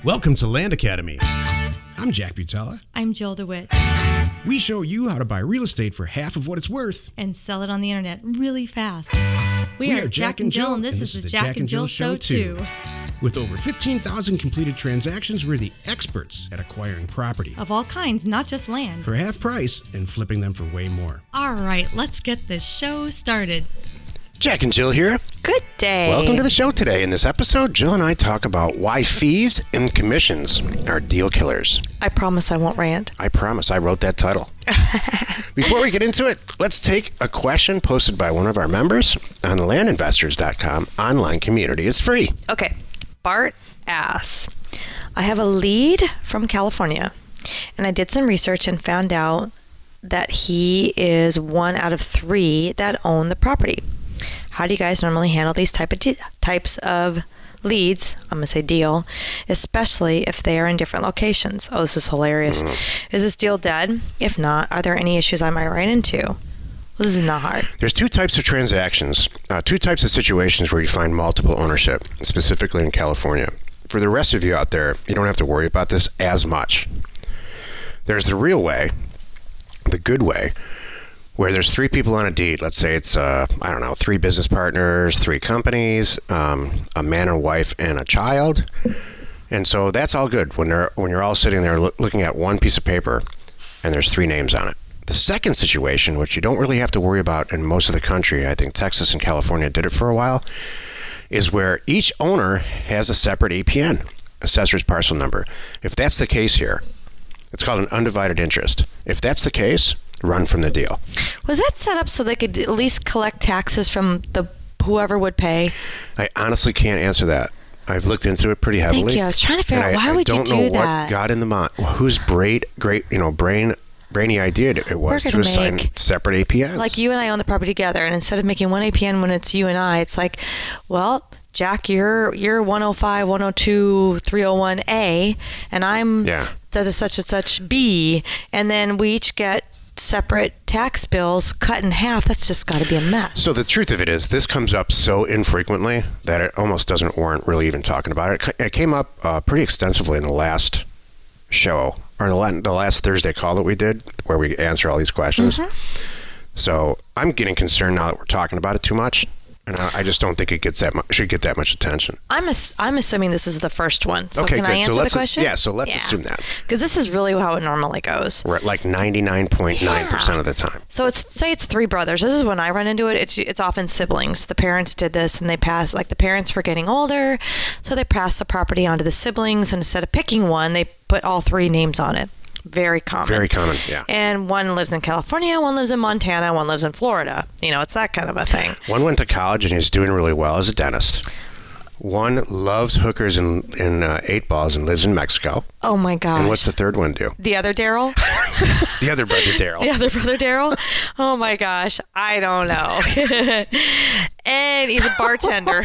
Welcome to Land Academy. I'm Jack Butala. I'm Jill DeWitt. We show you how to buy real estate for half of what it's worth. And sell it on the internet really fast. We are Jack and Jill, and this is the Jack and Jill Show 2. With over 15,000 completed transactions, we're the experts at acquiring property. Of all kinds, not just land. For half price and flipping them for way more. All right, let's get this show started. Jack and Jill here. Good day. Welcome to the show today. In this episode, Jill and I talk about why fees and commissions are deal killers. I promise I won't rant. I promise. I wrote that title. Before we get into it, let's take a question posted by one of our members on the landinvestors.com online community. It's free. Okay. Bart asks, I have a lead from California, and I did some research and found out that he is one out of 3 that own the property. How do you guys normally handle these types of leads? I'm going to say deal, especially if they are in different locations. Oh, this is hilarious. Is this deal dead? If not, are there any issues I might run into? Well, this is not hard. There's 2 types of transactions, 2 types of situations where you find multiple ownership, specifically in California. For the rest of you out there, you don't have to worry about this as much. There's the real way, the good way, where there's 3 people on a deed. Let's say it's, 3 business partners, 3 companies, a man and wife and a child. And so that's all good when you're all sitting there looking at one piece of paper and there's 3 names on it. The second situation, which you don't really have to worry about in most of the country, I think Texas and California did it for a while, is where each owner has a separate APN, assessor's parcel number. If that's the case here, it's called an undivided interest. If that's the case, run from the deal. Was that set up so they could at least collect taxes from the whoever would pay? I honestly can't answer that. I've looked into it pretty heavily. Thank you. I was trying to figure out why would you do that? I don't know what got in the mind. Whose brainy idea it was to assign separate APNs. Like you and I own the property together, and instead of making one APN when it's you and I, it's like, well, Jack, you're 105, 102, 301A, and I'm that is such and such B, and then we each get separate tax bills cut in half. That's just got to be a mess. So the truth of it is, this comes up so infrequently that it almost doesn't warrant really even talking about it. It came up pretty extensively in the last show, or the last Thursday call that we did, where we answer all these questions. So I'm getting concerned now that we're talking about it too much. And I just don't think it should get that much attention. I'm assuming this is the first one. So okay, can good. I answer the question? So let's assume that. Because this is really how it normally goes. We're at like 99.9% of the time. So say it's 3 brothers. This is when I run into it. It's often siblings. The parents did this and they passed, like the parents were getting older, so they passed the property on to the siblings, and instead of picking one, they put all 3 names on it. Very common. Very common, yeah. And one lives in California, one lives in Montana, one lives in Florida. It's that kind of a thing. One went to college and he's doing really well as a dentist. One loves hookers and 8 balls and lives in Mexico. Oh my gosh. And what's the third one do? The other Daryl? The other brother Daryl. The other brother Daryl? Oh my gosh. I don't know. And he's a bartender.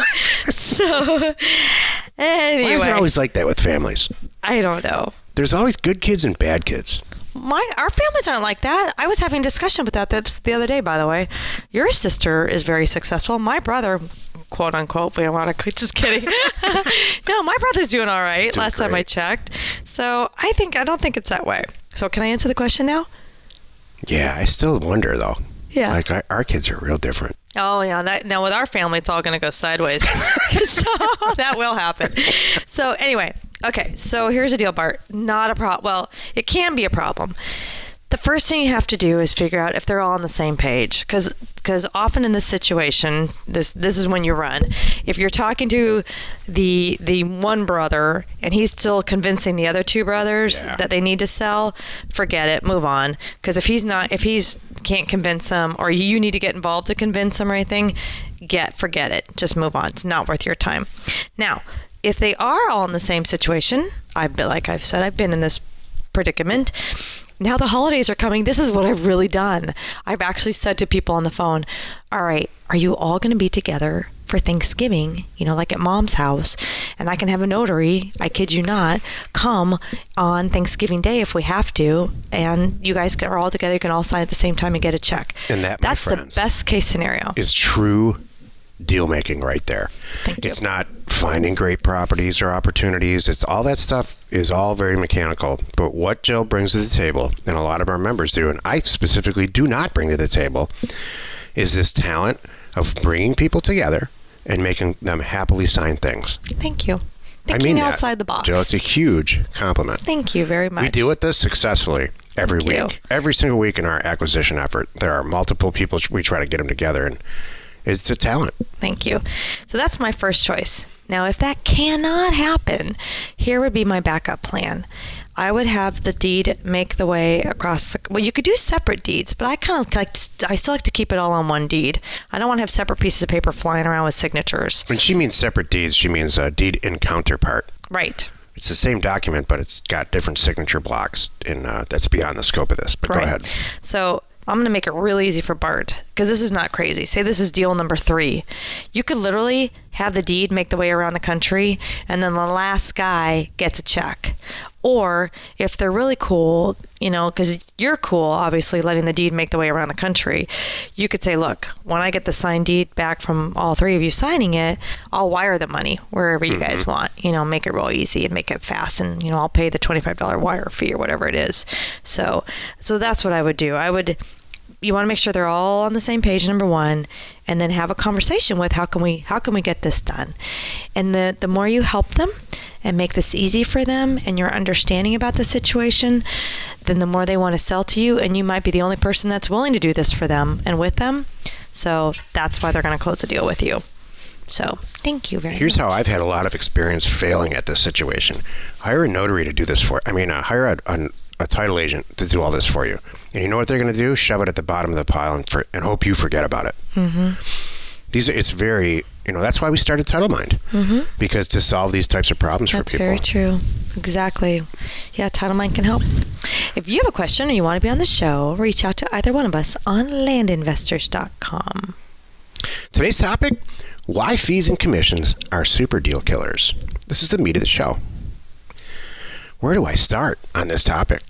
So, anyway. Why is it always like that with families? I don't know. There's always good kids and bad kids. Our families aren't like that. I was having a discussion with that the other day, by the way. Your sister is very successful. My brother, quote unquote, we don't want to, just kidding. No, my brother's doing all right. Last time I checked. So I don't think it's that way. So can I answer the question now? Yeah, I still wonder though. Yeah. Like our kids are real different. Oh yeah. Now with our family, it's all going to go sideways. So that will happen. So anyway. Okay, so here's the deal, Bart. Not a problem. Well, it can be a problem. The first thing you have to do is figure out if they're all on the same page, because often in this situation, this is when you run. If you're talking to the one brother and he's still convincing the other 2 brothers that they need to sell, forget it, move on. Because if he can't convince them, or you need to get involved to convince them or anything, forget it. Just move on. It's not worth your time. Now, if they are all in the same situation, like I've said, I've been in this predicament. Now the holidays are coming. This is what I've really done. I've actually said to people on the phone, all right, are you all going to be together for Thanksgiving, like at Mom's house? And I can have a notary, I kid you not, come on Thanksgiving Day if we have to. And you guys are all together. You can all sign at the same time and get a check. And that's the best case scenario. Is true deal making right there. Thank you. It's not finding great properties or opportunities. It's all that stuff is all very mechanical. But what Jill brings to the table, and a lot of our members do, and I specifically do not bring to the table, is this talent of bringing people together and making them happily sign things. Thank you. I Thinking mean outside that, the box. Jill, it's a huge compliment. Thank you very much. We deal with this successfully every Thank you. week. Every single week in our acquisition effort, there are multiple people. We try to get them together, and it's a talent. Thank you. So that's my first choice. Now, if that cannot happen, here would be my backup plan. I would have the deed make the way across. Well, you could do separate deeds, but I still like to keep it all on one deed. I don't want to have separate pieces of paper flying around with signatures. When she means separate deeds, she means a deed in counterpart. Right. It's the same document, but it's got different signature blocks, and that's beyond the scope of this. But Right. go ahead. So I'm going to make it really easy for Bart, because this is not crazy. Say this is deal number 3. You could literally have the deed make the way around the country, and then the last guy gets a check. Or if they're really cool, because you're cool, obviously, letting the deed make the way around the country, you could say, look, when I get the signed deed back from all 3 of you signing it, I'll wire the money wherever you guys want, make it real easy and make it fast. And, I'll pay the $25 wire fee or whatever it is. So that's what I would do. You want to make sure they're all on the same page, number 1, and then have a conversation with how can we get this done. And the more you help them and make this easy for them, and your understanding about the situation, then the more they want to sell to you, and you might be the only person that's willing to do this for them and with them. So that's why they're going to close the deal with you. So thank you very much. Here's how I've had a lot of experience failing at this situation. Hire a notary to do this hire a title agent to do all this for you. And you know what they're going to do? Shove it at the bottom of the pile and hope you forget about it. Mm-hmm. It's very, that's why we started TitleMind. Mm-hmm. Because to solve these types of problems for people. That's very true. Exactly. Yeah, TitleMind can help. If you have a question or you want to be on the show, reach out to either one of us on landinvestors.com. Today's topic, why fees and commissions are super deal killers. This is the meat of the show. Where do I start on this topic?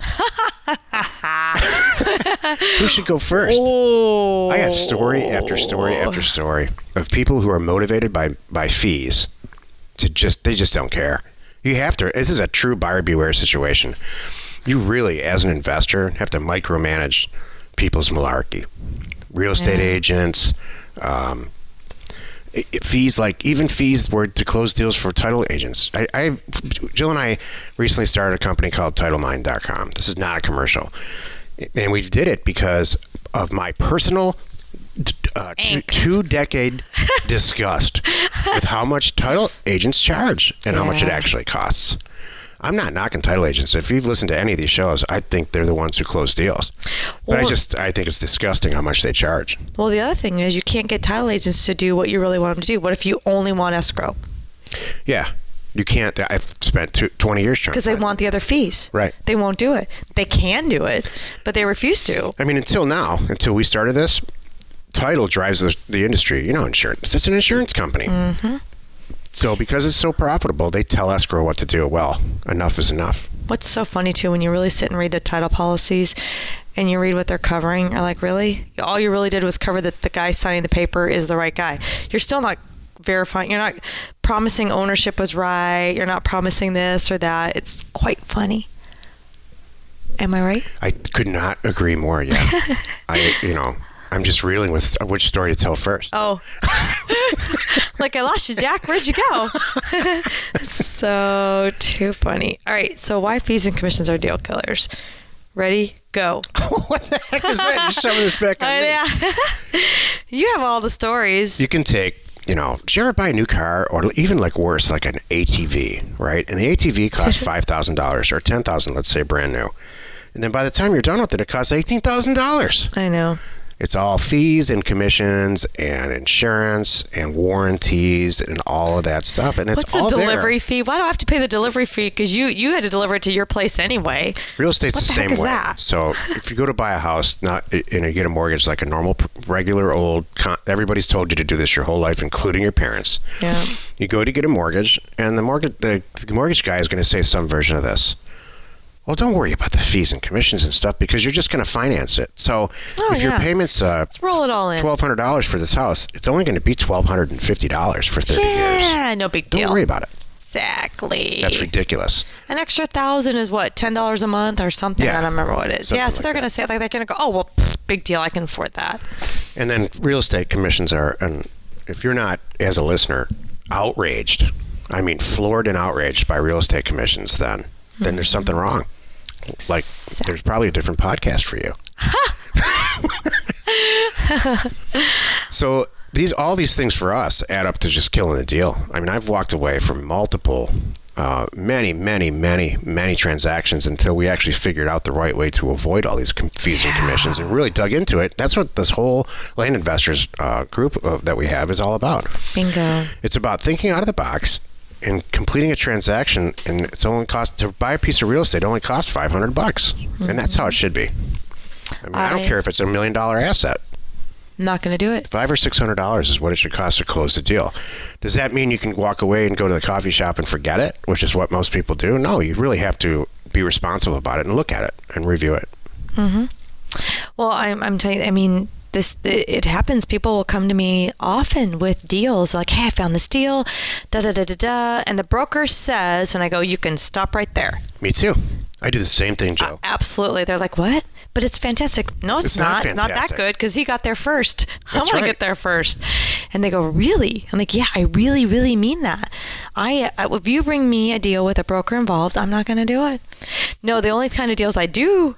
Who should go first? Oh. I got story after story after story of people who are motivated by fees they just don't care. You have to. This is a true buyer beware situation. You really, as an investor, have to micromanage people's malarkey. Real estate agents, fees, even fees were to close deals for title agents. Jill and I recently started a company called TitleMind.com. This is not a commercial. And we did it because of my personal 2-decade disgust with how much title agents charge and how much it actually costs. I'm not knocking title agents. If you've listened to any of these shows, I think they're the ones who close deals. But I think it's disgusting how much they charge. Well, the other thing is you can't get title agents to do what you really want them to do. What if you only want escrow? Yeah. You can't. I've spent 20 years trying. Because they want the other fees. Right. They won't do it. They can do it, but they refuse to. I mean, until we started this, title drives the industry. Insurance. It's an insurance company. Mm-hmm. So because it's so profitable, they tell escrow what to do. Well, enough is enough. What's so funny, too, when you really sit and read the title policies and you read what they're covering, you're like, really? All you really did was cover that the guy signing the paper is the right guy. You're still not verifying. You're not promising ownership was right. You're not promising this or that. It's quite funny. Am I right? I could not agree more. Yeah. I'm just reeling with which story to tell first. Oh. Like I lost you, Jack. Where'd you go? So too funny. All right. So why fees and commissions are deal killers? Ready? Go. What the heck is that? You're shoving this back on me. Yeah. You have all the stories. You can take, did you ever buy a new car, or even worse, like an ATV, right? And the ATV costs $5,000 or $10,000, let's say, brand new. And then by the time you're done with it, it costs $18,000. I know. It's all fees and commissions and insurance and warranties and all of that stuff. And it's What's all the delivery there. fee? Why do I have to pay the delivery fee? Because you had to deliver it to your place anyway. Real estate's What the the same heck is way. that? So if you go to buy a house, and you get a mortgage like a normal, regular old, everybody's told you to do this your whole life, including your parents. Yeah. You go to get a mortgage, and the mortgage guy is going to say some version of this. Well, don't worry about the fees and commissions and stuff because you're just going to finance it. So if your payment's let's roll it all in. $1,200 for this house, it's only going to be $1,250 for 30 years. Yeah, no big deal. Don't worry about it. Exactly. That's ridiculous. An extra $1,000 is what, $10 a month or something? Yeah. I don't remember what it is. Something So they're going to say, like, they're going to go, oh, well, big deal. I can afford that. And then real estate commissions are, and if you're not, as a listener, outraged, I mean, floored and outraged by real estate commissions, then there's something wrong. Like, there's probably a different podcast for you. So all these things for us add up to just killing the deal. I mean, I've walked away from multiple, many transactions until we actually figured out the right way to avoid all these fees and commissions and really dug into it. That's what this whole Land Investors group that we have is all about. Bingo. It's about thinking out of the box and completing a transaction, and it's only cost to buy a piece of real estate only costs $500, and that's how it should be. I mean, I don't care if it's $1 million asset. I'm not going to do it. $500 or $600 is what it should cost to close the deal. Does that mean you can walk away and go to the coffee shop and forget it, which is what most people do? No, you really have to be responsible about it and look at it and review it. Mm-hmm. Well, I'm telling you, I mean, it happens. People will come to me often with deals like, hey, I found this deal, da-da-da-da-da, and the broker says, and I go, you can stop right there. Me too. I do the same thing, Joe. Absolutely. They're like, what? But it's fantastic. No, it's not. It's not that good because he got there first. I want to get there first. And they go, really? I'm like, yeah, I really, really mean that. If you bring me a deal with a broker involved, I'm not going to do it. No, the only kind of deals I do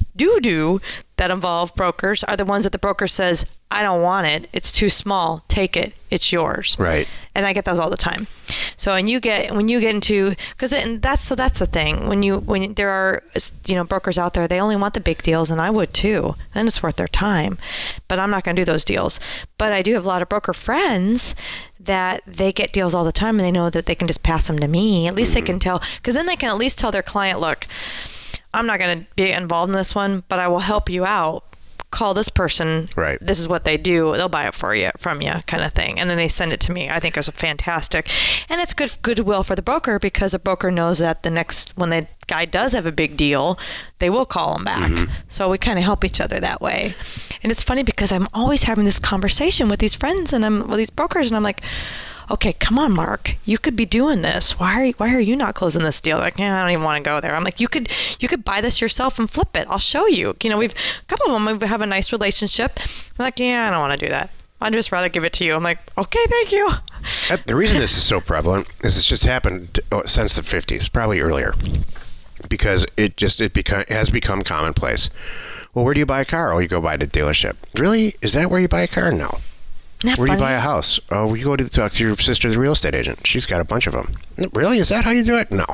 that involve brokers are the ones that the broker says, I don't want it. It's too small. Take it. It's yours. Right. And I get those all the time. So, when you get into, that's the thing. When there are, brokers out there, they only want the big deals, and I would too. Then it's worth their time. But I'm not going to do those deals. But I do have a lot of broker friends that they get deals all the time, and they know that they can just pass them to me. At least they can tell, because then they can at least tell their client, look, I'm not going to be involved in this one, but I will help you out. Call this person. Right. This is what they do. They'll buy it from you, kind of thing. And then they send it to me. I think it's fantastic. And it's goodwill for the broker because the broker knows that when the guy does have a big deal, they will call him back. Mm-hmm. So we kind of help each other that way. And it's funny because I'm always having this conversation with these friends and with these brokers, and I'm like, okay, come on, Mark, you could be doing this. Why are you not closing this deal? Like, yeah, I don't even want to go there. I'm like, you could buy this yourself and flip it. I'll show you. We've a couple of them, we have a nice relationship. I'm like, yeah, I don't want to do that. I'd just rather give it to you. I'm like, okay, thank you. The reason this is so prevalent is it's just happened since the 50s, probably earlier, because it has become commonplace. Well, where do you buy a car? Oh, you go buy at a dealership. Really? Is that where you buy a car? No. Where do you buy a house? Oh, you go to talk to your sister, the real estate agent. She's got a bunch of them. Really? Is that how you do it? No.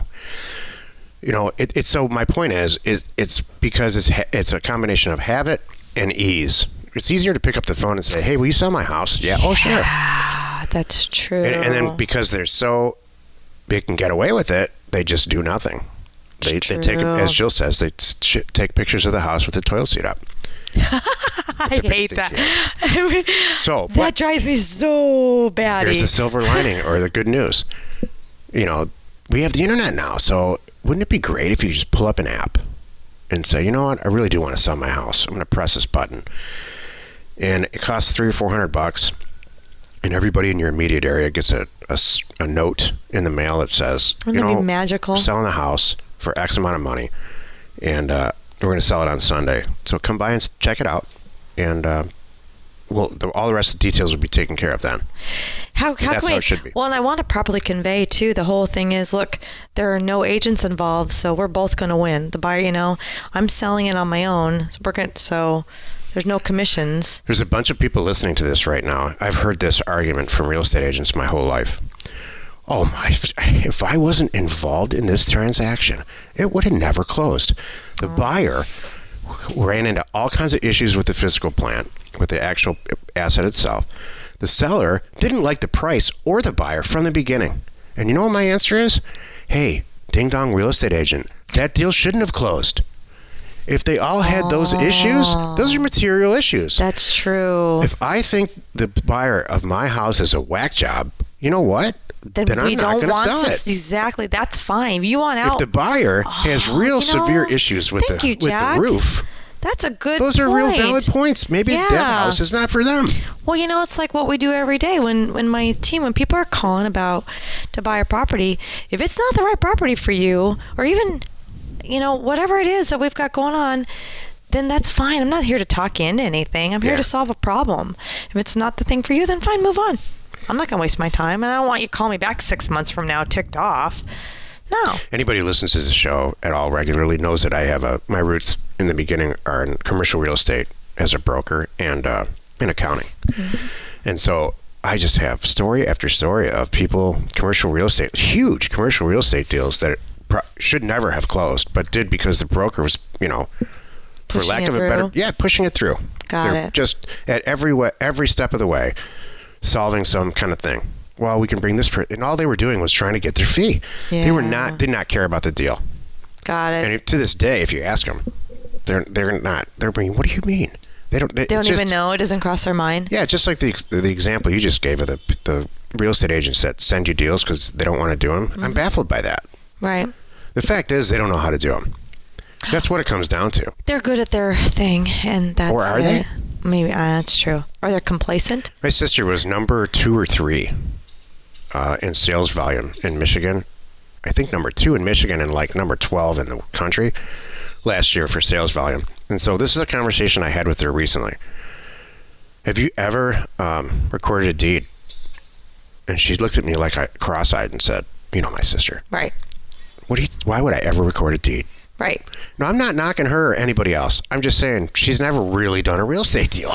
It's so my point is it's because it's a combination of habit and ease. It's easier to pick up the phone and say, hey, will you sell my house? Yeah. Oh, sure. Yeah, that's true. And then because they can get away with it, they just do nothing. They take, as Jill says, they take pictures of the house with the toilet seat up. I hate that. That drives me so bad. Here's the silver lining or the good news. We have the internet now, so wouldn't it be great if you just pull up an app and say, you know what, I really do want to sell my house. I'm going to press this button. And it costs $300 or $400, and everybody in your immediate area gets a note in the mail that says, wouldn't that be magical? I'm selling the house for X amount of money, and we're going to sell it on Sunday. So come by and check it out, and all the rest of the details will be taken care of then. That's how it should be. Well, and I want to properly convey, too, the whole thing is, look, there are no agents involved, so we're both going to win. The buyer, I'm selling it on my own, so there's no commissions. There's a bunch of people listening to this right now. I've heard this argument from real estate agents my whole life. Oh, if I wasn't involved in this transaction, it would have never closed. The buyer ran into all kinds of issues with the physical plant, with the actual asset itself. The seller didn't like the price or the buyer from the beginning. And you know what my answer is? Hey, ding dong real estate agent, that deal shouldn't have closed. If they all had those issues, those are material issues. That's true. If I think the buyer of my house is a whack job, you know what? then we don't want to. Exactly. That's fine. You want out. If the buyer has real severe issues with the roof. That's a good Those are point. real valid points. Maybe that house is not for them. Well, it's like what we do every day when my team, when people are calling about to buy a property, if it's not the right property for you, or even, whatever it is that we've got going on, then that's fine. I'm not here to talk you into anything. I'm here to solve a problem. If it's not the thing for you, then fine, move on. I'm not going to waste my time, and I don't want you to call me back 6 months from now ticked off. No. Anybody who listens to the show at all regularly knows that I have my roots in the beginning are in commercial real estate as a broker and in accounting. Mm-hmm. And so I just have story after story of people, commercial real estate, huge commercial real estate deals that should never have closed, but did because the broker was, for lack of a better, pushing it through. They're just at every step of the way, solving some kind of thing. Well, we can bring this, and all they were doing was trying to get their fee. Yeah. They did not care about the deal. Got it. And to this day, if you ask them, they're not. They're being, what do you mean? They don't even know. It doesn't cross their mind. Yeah, just like the example you just gave of the real estate agents that send you deals because they don't want to do them. Mm-hmm. I'm baffled by that. Right. The fact is, they don't know how to do them. That's what it comes down to. They're good at their thing, and that's or are they? Maybe that's true. Or they're complacent. My sister was number 2 or 3. In sales volume in Michigan. I think number 2 in Michigan and like number 12 in the country last year for sales volume. And so this is a conversation I had with her recently. Have you ever recorded a deed? And she looked at me like cross-eyed and said, my sister. Right. Why would I ever record a deed? Right. No, I'm not knocking her or anybody else. I'm just saying she's never really done a real estate deal.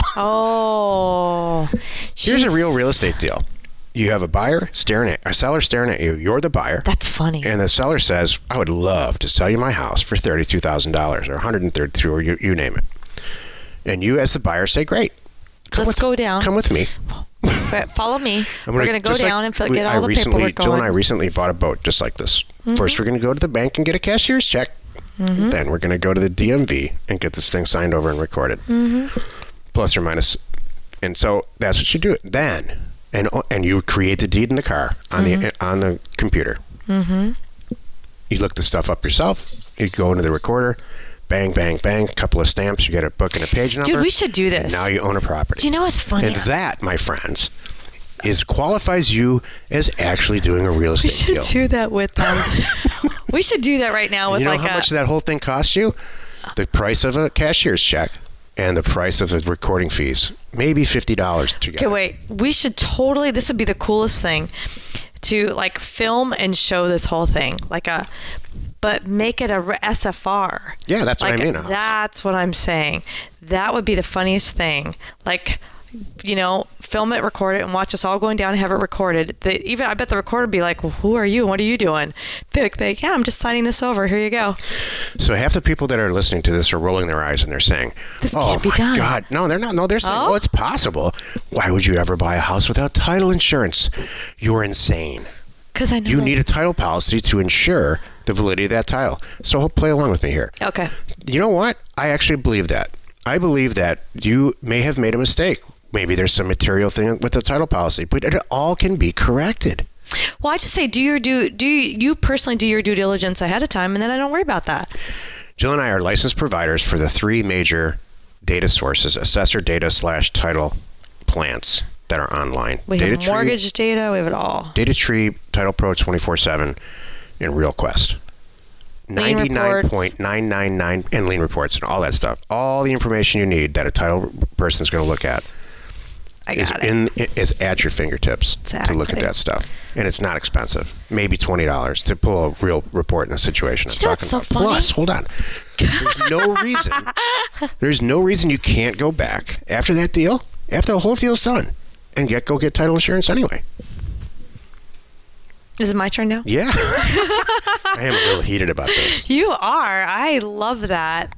Oh. Here's a real estate deal. You have a seller staring at you. You're the buyer. That's funny. And the seller says, I would love to sell you my house for $32,000 or $132,000 or you name it. And you as the buyer say, great. Let's go down. Come with me. Follow me. We're going to go down and get all the paperwork going. Jill and I recently bought a boat just like this. Mm-hmm. First, we're going to go to the bank and get a cashier's check. Mm-hmm. Then we're going to go to the DMV and get this thing signed over and recorded. Mm-hmm. Plus or minus. And so that's what you do. Then... And you create the deed in the car on the computer. Mm-hmm. You look the stuff up yourself. You go into the recorder, bang, bang, bang, a couple of stamps. You get a book and a page number. Dude, we should do this. And now you own a property. Do you know what's funny? And that, my friends, qualifies you as actually doing a real estate deal. We should do that with them. We should do that right now with how much that whole thing costs you? The price of a cashier's check. And the price of the recording fees, maybe $50 together. Okay, wait. We should totally. This would be the coolest thing to film and show this whole thing, but make it a SFR. Yeah, that's what I mean. That's what I'm saying. That would be the funniest thing. Film it, record it, and watch us all going down and have it recorded. I bet the recorder would be like, well, who are you? What are you doing? They're like, yeah, I'm just signing this over. Here you go. So half the people that are listening to this are rolling their eyes and they're saying, this can't be done. Oh, my God. No, they're not. No, they're saying, it's possible. Why would you ever buy a house without title insurance? You're insane. Because I know you need a title policy to ensure the validity of that title. So play along with me here. Okay. You know what? I actually believe that. I believe that you may have made a mistake. Maybe there's some material thing with the title policy, but it all can be corrected. Well, I just say, you personally do your due diligence ahead of time, and then I don't worry about that. Jill and I are licensed providers for the 3 major data sources, assessor data / title plants that are online. We have mortgage data, we have it all. DataTree, Title Pro 24/7, and RealQuest. 99.999 and lien reports and all that stuff. All the information you need that a title person's going to look at is at your fingertips to look at that stuff. And it's not expensive. Maybe $20 to pull a real report in a situation I'm talking about. Funny? Plus, hold on. There's no reason you can't go back after that deal, after the whole deal's done, and go get title insurance anyway. Is it my turn now? Yeah. I am a little heated about this. You are. I love that.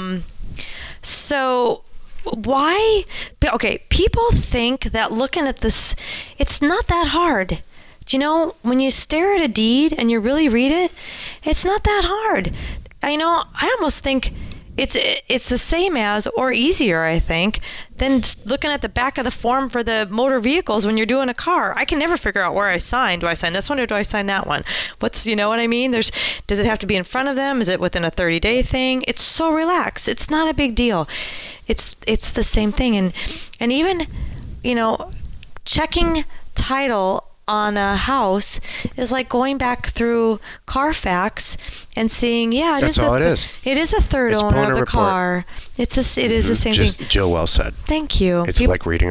So why? Okay, people think that looking at this, it's not that hard. Do you know, when you stare at a deed and you really read it, it's not that hard. I almost think it's the same as, or easier, I think, than looking at the back of the form for the motor vehicles when you're doing a car. I can never figure out where I sign. Do I sign this one or do I sign that one? You know what I mean? Does it have to be in front of them? Is it within a 30-day thing? It's so relaxed. It's not a big deal. It's the same thing. And even, you know, checking title on a house is like going back through Carfax and seeing, it is a third owner of the car. It is the same thing. Jill well said. Thank you. It's like reading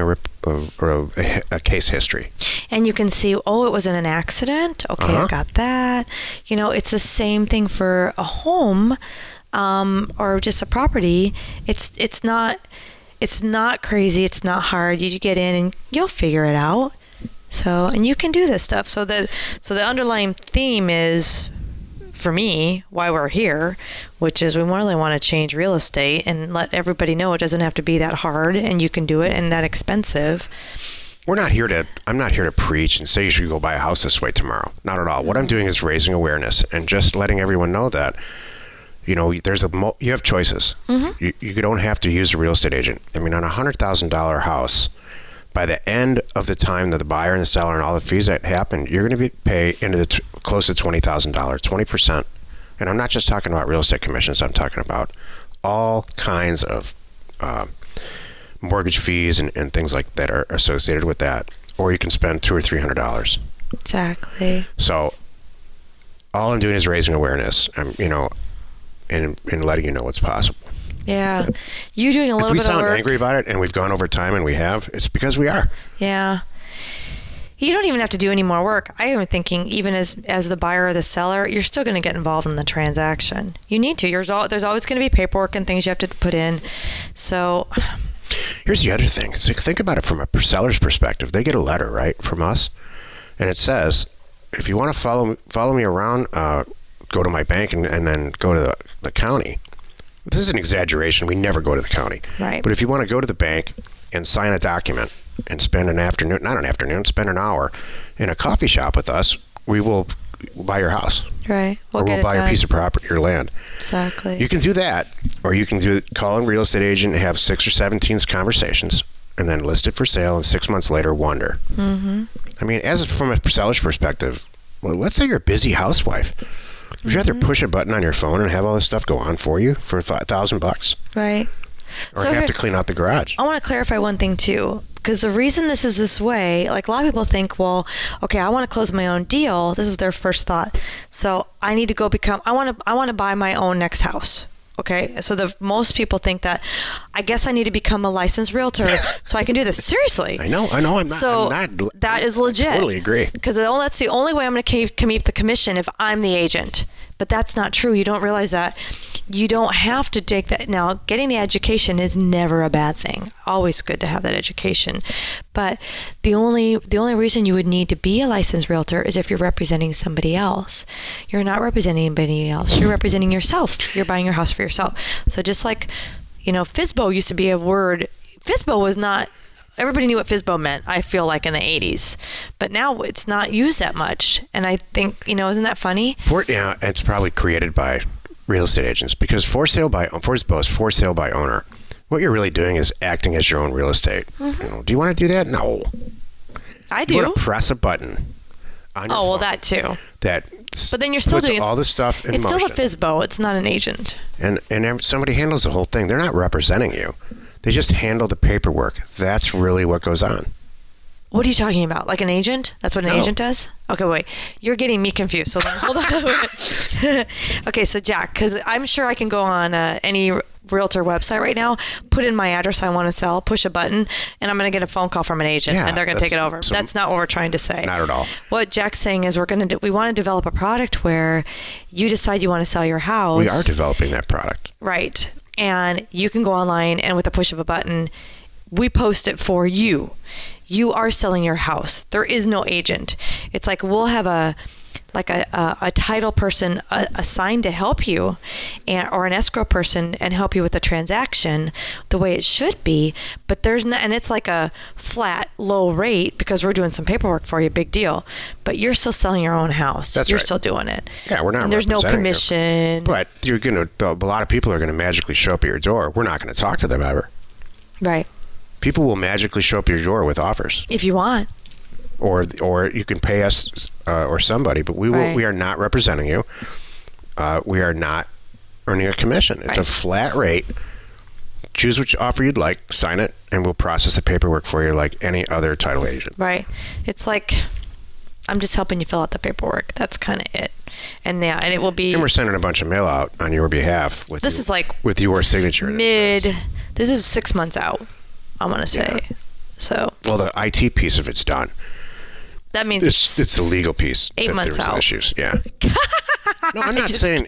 a case history. And you can see, it was in an accident. Okay, I got that. You know, it's the same thing for a home or just a property. It's not crazy. It's not hard. You get in and you'll figure it out. So, and you can do this stuff. So the underlying theme is, for me, why we're here, which is we really want to change real estate and let everybody know it doesn't have to be that hard and you can do it and that expensive. I'm not here to preach and say you should go buy a house this way tomorrow. Not at all. What I'm doing is raising awareness and just letting everyone know that, you know, you have choices. Mm-hmm. You don't have to use a real estate agent. I mean, on a $100,000 house, by the end of the time that the buyer and the seller and all the fees that happen, you're going to pay into close to $20,000, 20%. And I'm not just talking about real estate commissions. I'm talking about all kinds of mortgage fees and things like that are associated with that. Or you can spend $200 or $300. Exactly. So all I'm doing is raising awareness, you know, and letting you know what's possible. Yeah. You doing a little bit of work. If we sound angry about it and we've gone over time and we have, it's because we are. Yeah. You don't even have to do any more work. I am thinking, even as the buyer or the seller, you're still going to get involved in the transaction. You need to. There's always going to be paperwork and things you have to put in. So here's the other thing. So think about it from a seller's perspective. They get a letter, right, from us, and it says, if you want to follow me around, go to my bank and then go to the county. This is an exaggeration. We never go to the county. Right. But if you want to go to the bank and sign a document and spend spend an hour in a coffee shop with us, we will buy your house. Right. We'll buy your piece of property, your land. Exactly. You can do that, or you can call a real estate agent and have 6 or 17 conversations and then list it for sale and 6 months later wonder. Mm-hmm. I mean, from a seller's perspective, well, let's say you're a busy housewife. Would you rather push a button on your phone and have all this stuff go on for you for $1,000? Right. Or have to clean out the garage? I want to clarify one thing too, because the reason this is this way, like a lot of people think, well, okay, I want to close my own deal. This is their first thought. So I need to go I want to buy my own next house. Okay, so most people think that I guess I need to become a licensed realtor so I can do this. Seriously. I know. I'm not. That is legit. I totally agree. Because that's the only way I'm going to keep the commission if I'm the agent. But that's not true. You don't realize that. You don't have to take that. Now, getting the education is never a bad thing. Always good to have that education. But the only reason you would need to be a licensed realtor is if you're representing somebody else. You're not representing anybody else. You're representing yourself. You're buying your house for yourself. So just like, you know, FSBO used to be a word. FSBO was not... Everybody knew what FSBO meant, I feel like, in the 80s. But now it's not used that much. And I think, you know, isn't that funny? It's probably created by real estate agents because FSBO is for sale by owner. What you're really doing is acting as your own real estate. Mm-hmm. You know, do you want to do that? No. I do. You want to press a button on your phone. Well, that too. But then you're still doing all this stuff in motion. It's still a FSBO. It's not an agent. And somebody handles the whole thing. They're not representing you. They just handle the paperwork. That's really what goes on. What are you talking about? Like an agent? That's what an agent does? Okay, wait. You're getting me confused. So hold on. Okay, so Jack, because I'm sure I can go on any realtor website right now, put in my address I want to sell, push a button, and I'm going to get a phone call from an agent, and they're going to take it over. That's not what we're trying to say. Not at all. What Jack's saying is we want to develop a product where you decide you want to sell your house. We are developing that product. Right. And you can go online and with the push of a button, we post it for you. You are selling your house. There is no agent. It's like we'll have a title person assigned to help you, or an escrow person and help you with the transaction the way it should be. But and it's like a flat low rate because we're doing some paperwork for you, big deal. But you're still selling your own house. You're still doing it. Yeah, we're not. And there's no commission. But a lot of people are gonna magically show up at your door. We're not gonna talk to them ever. Right. People will magically show up at your door with offers. If you want. Or you can pay us or somebody, but we are not representing you. We are not earning a commission. It's a flat rate. Choose which offer you'd like, sign it, and we'll process the paperwork for you like any other title agent. Right. It's like I'm just helping you fill out the paperwork. That's kind of it. And it will be. And we're sending a bunch of mail out on your behalf with with your signature. This is 6 months out, I want to say. Yeah. So. Well, the IT piece of it's done. That means it's the legal piece. 8 months out. Issues. Yeah. No, I'm not saying.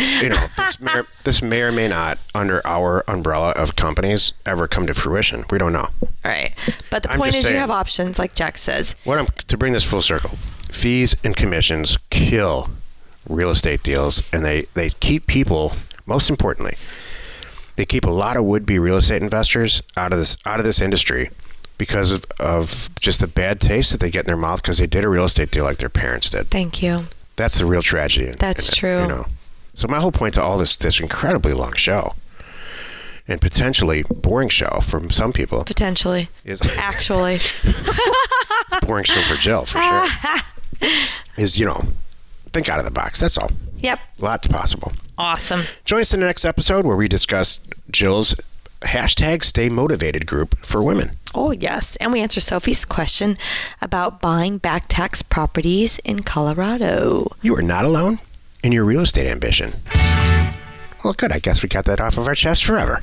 This may or may not, under our umbrella of companies, ever come to fruition. We don't know. Right. But the point is, you have options, like Jack says. To bring this full circle, fees and commissions kill real estate deals, and they keep people. Most importantly, they keep a lot of would-be real estate investors out of this industry. Because of just the bad taste that they get in their mouth because they did a real estate deal like their parents did. Thank you. That's the real tragedy. That's true. So my whole point to all this incredibly long show and potentially boring show for some people. Potentially. Is actually. It's a boring show for Jill, for sure. Is, think out of the box. That's all. Yep. Lots possible. Awesome. Join us in the next episode where we discuss Jill's #StayMotivated group for women. Oh, yes. And we answer Sophie's question about buying back tax properties in Colorado. You are not alone in your real estate ambition. Well, good. I guess we got that off of our chest forever.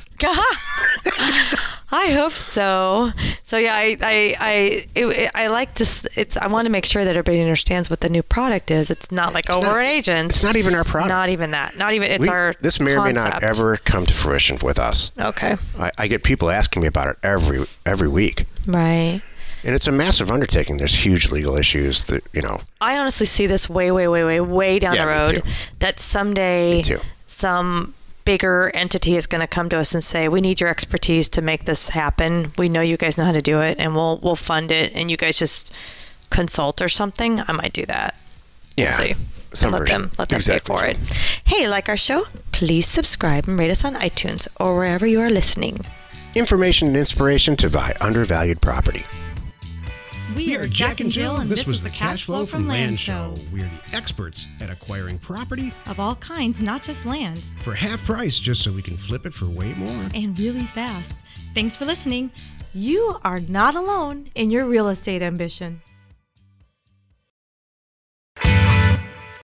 I hope so. So yeah, I like to. I want to make sure that everybody understands what the new product is. It's not like we're an agent. It's not even our product. Not even that. Not even. Our. This may or may not ever come to fruition with us. Okay. I get people asking me about it every week. Right. And it's a massive undertaking. There's huge legal issues that I honestly see this way down the road. Me too. That someday Me too. Some bigger entity is going to come to us and say, we need your expertise to make this happen. We know you guys know how to do it, and we'll fund it, and you guys just consult or something. I might do that. Yeah. We'll see. Let them pay for it. Hey, like our show? Please subscribe and rate us on iTunes or wherever you are listening. Information and inspiration to buy undervalued property. We are Jack and Jill, and this was the Cash Flow from Land Show. We are the experts at acquiring property of all kinds, not just land, for half price, just so we can flip it for way more. And really fast. Thanks for listening. You are not alone in your real estate ambition.